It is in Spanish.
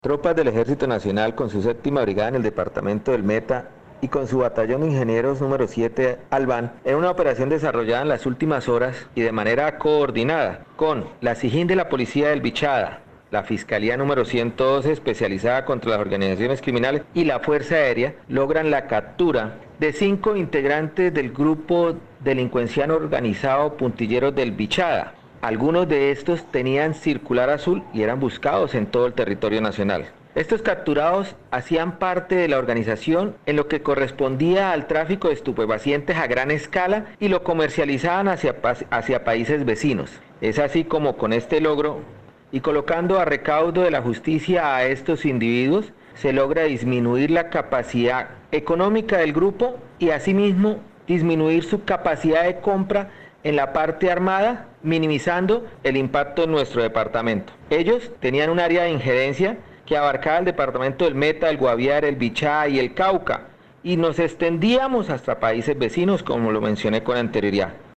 Tropas del Ejército Nacional con su séptima brigada en el departamento del Meta y con su batallón de ingenieros número 7 Albán, en una operación desarrollada en las últimas horas y de manera coordinada con la SIJIN de la Policía del Bichada, la Fiscalía número 112 especializada contra las organizaciones criminales y la Fuerza Aérea, logran la captura de 5 integrantes del grupo delincuencial organizado Puntilleros del Bichada. Algunos de estos tenían circular azul y eran buscados en todo el territorio nacional. Estos capturados hacían parte de la organización en lo que correspondía al tráfico de estupefacientes a gran escala y lo comercializaban hacia países vecinos. Es así como con este logro y colocando a recaudo de la justicia a estos individuos, se logra disminuir la capacidad económica del grupo y asimismo disminuir su capacidad de compra en la parte armada, minimizando el impacto en nuestro departamento. Ellos tenían un área de injerencia que abarcaba el departamento del Meta, el Guaviare, el Bichá y el Cauca, y nos extendíamos hasta países vecinos, como lo mencioné con anterioridad.